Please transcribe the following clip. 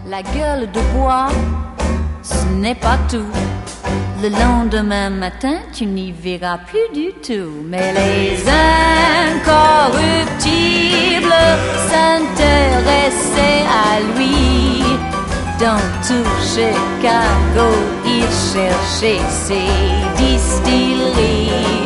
La gueule de bois, ce n'est pas tout. Le lendemain matin, tu n'y verras plus du tout. Mais les incorruptibles s'intéressaient à lui. Dans tout Chicago, ils cherchaient ses distilleries.